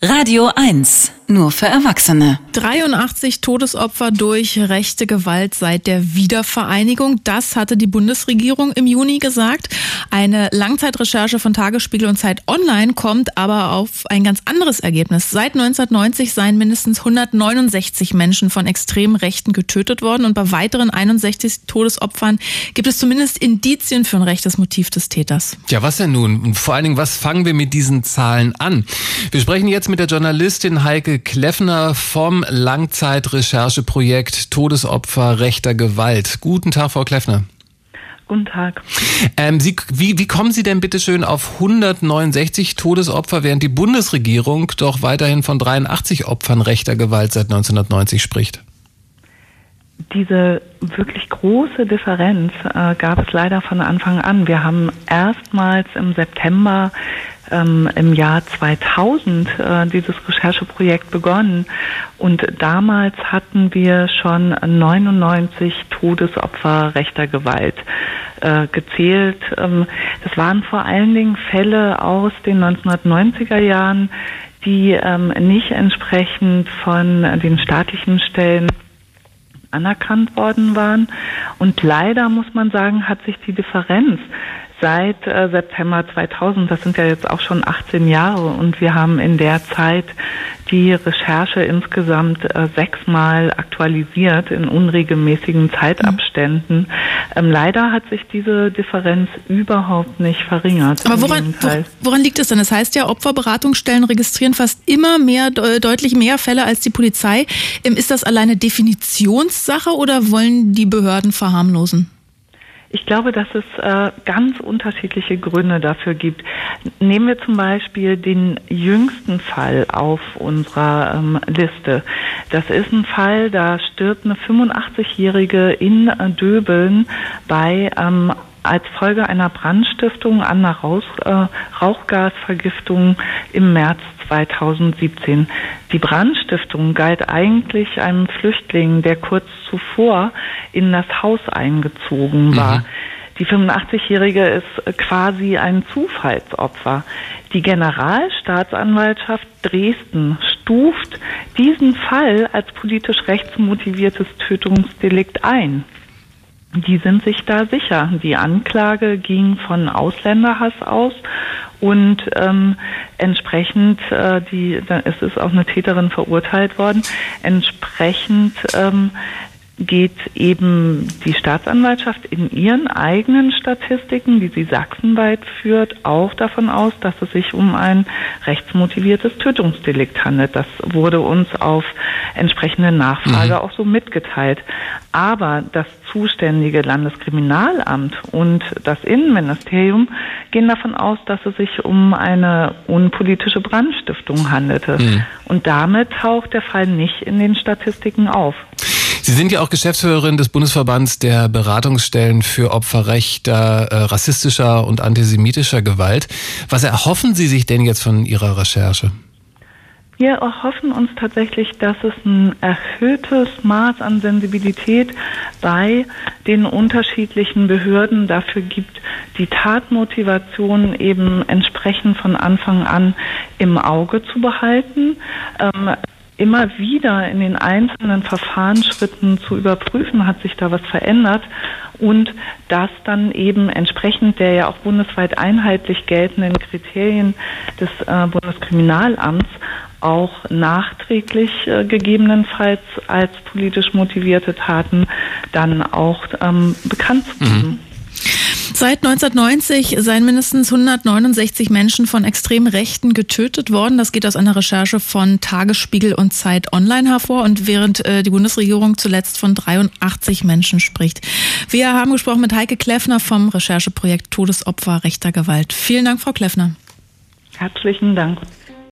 Radio 1, nur für Erwachsene. 83 Todesopfer durch rechte Gewalt seit der Wiedervereinigung. Das hatte die Bundesregierung im Juni gesagt. Eine Langzeitrecherche von Tagesspiegel und Zeit Online kommt aber auf ein ganz anderes Ergebnis. Seit 1990 seien mindestens 169 Menschen von extrem Rechten getötet worden und bei weiteren 61 Todesopfern gibt es zumindest Indizien für ein rechtes Motiv des Täters. Ja, was denn nun? Und vor allen Dingen, was fangen wir mit diesen Zahlen an? Wir sprechen jetzt mit der Journalistin Heike Kleffner vom Langzeitrechercheprojekt Todesopfer rechter Gewalt. Guten Tag, Frau Kleffner. Guten Tag. Wie kommen Sie denn bitte schön auf 169 Todesopfer, während die Bundesregierung doch weiterhin von 83 Opfern rechter Gewalt seit 1990 spricht? Diese wirklich große Differenz gab es leider von Anfang an. Wir haben erstmals im September im Jahr 2000 dieses Rechercheprojekt begonnen und damals hatten wir schon 99 Todesopfer rechter Gewalt gezählt. Das waren vor allen Dingen Fälle aus den 1990er Jahren, die nicht entsprechend von den staatlichen Stellen anerkannt worden waren. Und leider, muss man sagen, hat sich die Differenz seit September 2000, das sind ja jetzt auch schon 18 Jahre, und wir haben in der Zeit die Recherche insgesamt 6-mal aktualisiert in unregelmäßigen Zeitabständen. Leider hat sich diese Differenz überhaupt nicht verringert. Aber woran liegt es denn? Das heißt ja, Opferberatungsstellen registrieren fast immer mehr, deutlich mehr Fälle als die Polizei. Ist das alleine Definitionssache oder wollen die Behörden verharmlosen? Ich glaube, dass es ganz unterschiedliche Gründe dafür gibt. Nehmen wir zum Beispiel den jüngsten Fall auf unserer Liste. Das ist ein Fall, da stirbt eine 85-Jährige in Döbeln als Folge einer Brandstiftung an einer Rauchgasvergiftung im März 2017. Die Brandstiftung galt eigentlich einem Flüchtling, der kurz zuvor in das Haus eingezogen war. Die 85-Jährige ist quasi ein Zufallsopfer. Die Generalstaatsanwaltschaft Dresden stuft diesen Fall als politisch rechtsmotiviertes Tötungsdelikt ein. Die sind sich da sicher. Die Anklage ging von Ausländerhass aus und entsprechend, es ist auch eine Täterin verurteilt worden, entsprechend geht eben die Staatsanwaltschaft in ihren eigenen Statistiken, die sie sachsenweit führt, auch davon aus, dass es sich um ein rechtsmotiviertes Tötungsdelikt handelt. Das wurde uns auf entsprechende Nachfrage auch so mitgeteilt. Aber das zuständige Landeskriminalamt und das Innenministerium gehen davon aus, dass es sich um eine unpolitische Brandstiftung handelte. Und damit taucht der Fall nicht in den Statistiken auf. Sie sind ja auch Geschäftsführerin des Bundesverbands der Beratungsstellen für Opfer rechter, rassistischer und antisemitischer Gewalt. Was erhoffen Sie sich denn jetzt von Ihrer Recherche? Wir erhoffen uns tatsächlich, dass es ein erhöhtes Maß an Sensibilität bei den unterschiedlichen Behörden dafür gibt, die Tatmotivation eben entsprechend von Anfang an im Auge zu behalten, immer wieder in den einzelnen Verfahrensschritten zu überprüfen, hat sich da was verändert und das dann eben entsprechend der ja auch bundesweit einheitlich geltenden Kriterien des Bundeskriminalamts auch nachträglich gegebenenfalls als politisch motivierte Taten dann auch bekannt zu geben. Seit 1990 seien mindestens 169 Menschen von extrem Rechten getötet worden. Das geht aus einer Recherche von Tagesspiegel und Zeit Online hervor. Und während die Bundesregierung zuletzt von 83 Menschen spricht. Wir haben gesprochen mit Heike Kleffner vom Rechercheprojekt Todesopfer rechter Gewalt. Vielen Dank, Frau Kleffner. Herzlichen Dank.